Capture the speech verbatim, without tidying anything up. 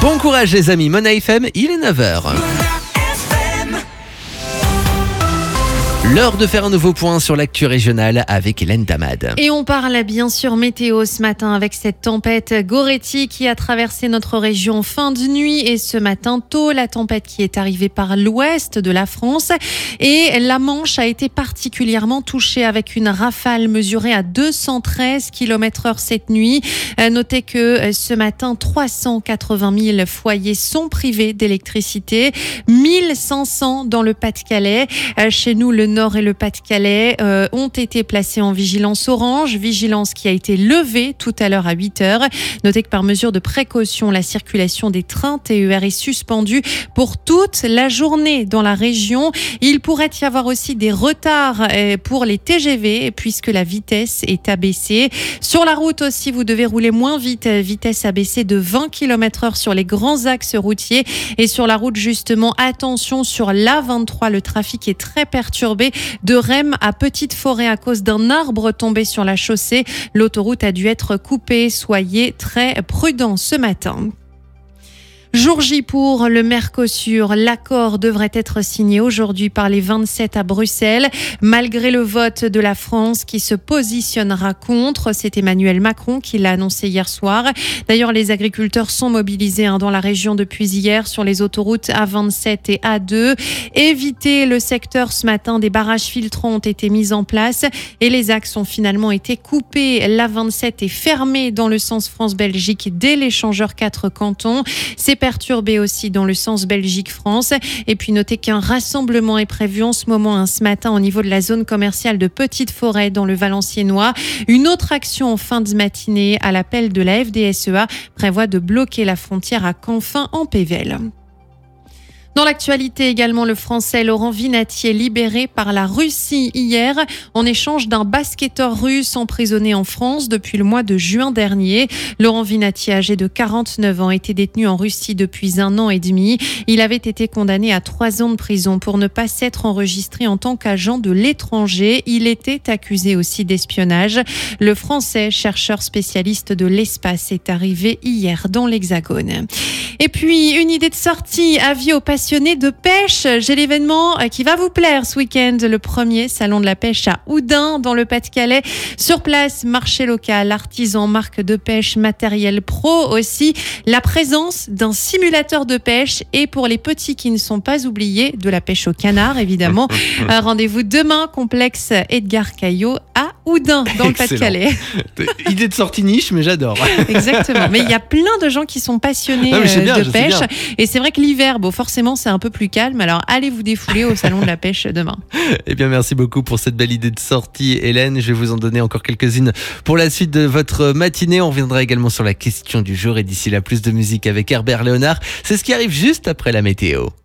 Bon courage les amis, Mona F M, il est neuf heures. L'heure de faire un nouveau point sur l'actu régionale avec Hélène Damad. Et on parle bien sûr météo ce matin avec cette tempête Goretti qui a traversé notre région fin de nuit et ce matin tôt, la tempête qui est arrivée par l'ouest de la France et la Manche a été particulièrement touchée avec une rafale mesurée à deux cent treize kilomètres heure cette nuit. Notez que ce matin, trois cent quatre-vingt mille foyers sont privés d'électricité, mille cinq cents dans le Pas-de-Calais. Chez nous, le Nord et le Pas-de-Calais euh, ont été placés en vigilance orange, vigilance qui a été levée tout à l'heure à huit heures. Notez que par mesure de précaution, la circulation des trains T E R est suspendue pour toute la journée dans la région. Il pourrait y avoir aussi des retards euh, pour les T G V puisque la vitesse est abaissée. Sur la route aussi, vous devez rouler moins vite, vitesse abaissée de vingt kilomètres heure sur les grands axes routiers. Et sur la route justement, attention sur l'A vingt-trois, le trafic est très perturbé de Rem à Petite-Forêt à cause d'un arbre tombé sur la chaussée. L'autoroute a dû être coupée. Soyez très prudents ce matin. Jour J pour le Mercosur. L'accord devrait être signé aujourd'hui par les vingt-sept à Bruxelles, malgré le vote de la France qui se positionnera contre. C'est Emmanuel Macron qui l'a annoncé hier soir. D'ailleurs, les agriculteurs sont mobilisés hein, dans la région depuis hier sur les autoroutes A vingt-sept et A deux. Éviter le secteur ce matin, des barrages filtrants ont été mis en place et les axes ont finalement été coupés. L'A vingt-sept est fermée dans le sens France-Belgique dès l'échangeur quatre cantons. C'est perturbé aussi dans le sens Belgique-France. Et puis notez qu'un rassemblement est prévu en ce moment, hein, ce matin, au niveau de la zone commerciale de Petite-Forêt dans le Valenciennois. Une autre action en fin de matinée à l'appel de la F D S E A prévoit de bloquer la frontière à Canfin en Pévèle. Dans l'actualité également, le Français Laurent Vinatier libéré par la Russie hier en échange d'un basketteur russe emprisonné en France depuis le mois de juin dernier. Laurent Vinatier, âgé de quarante-neuf ans, était détenu en Russie depuis un an et demi. Il avait été condamné à trois ans de prison pour ne pas s'être enregistré en tant qu'agent de l'étranger. Il était accusé aussi d'espionnage. Le Français, chercheur spécialiste de l'espace, est arrivé hier dans l'Hexagone. Et puis, une idée de sortie, avis aux passionnés de pêche. J'ai l'événement qui va vous plaire ce week-end, le premier salon de la pêche à Houdain, dans le Pas-de-Calais. Sur place, marché local, artisans, marques de pêche, matériel pro aussi. La présence d'un simulateur de pêche et pour les petits qui ne sont pas oubliés, de la pêche au canard, évidemment. Rendez-vous demain, complexe Edgar Caillot à Houdain, dans le Pas-de-Calais. Idée de sortie niche, mais j'adore. Exactement. Mais il y a plein de gens qui sont passionnés non, bien, de pêche. Et c'est vrai que l'hiver, bon, forcément, c'est un peu plus calme. Alors, allez vous défouler au salon de la pêche demain. Eh bien, merci beaucoup pour cette belle idée de sortie, Hélène. Je vais vous en donner encore quelques-unes pour la suite de votre matinée. On reviendra également sur la question du jour. Et d'ici là, plus de musique avec Herbert Léonard. C'est ce qui arrive juste après la météo.